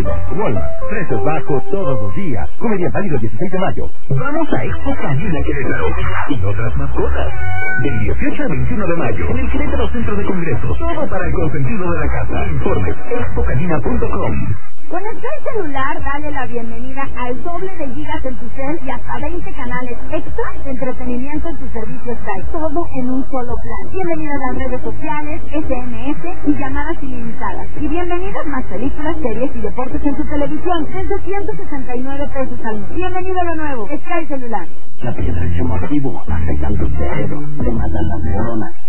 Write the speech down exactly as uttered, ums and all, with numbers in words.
Jumbo, Walmart, precios bajos todos los días. Comedia válido el dieciséis de mayo. Vamos a Expo Canina Querétaro y otras mascotas. Del dieciocho al veintiuno de mayo, en el Querétaro Centro de Congresos. Todo para el consentido de la casa. Informes expo canina punto com. Con el Sky celular, dale la bienvenida al doble de gigas en tu cel y hasta veinte canales extra de entretenimiento en tu servicio Sky. Todo en un solo plan. Bienvenida a las redes sociales, S M S y llamadas ilimitadas. Y bienvenidas más películas, series y deportes en tu televisión desde ciento sesenta y nueve pesos al mes. Bienvenido a lo nuevo, Sky celular. La piedra es emotivo, afectan tu cerebro, te matan las neuronas.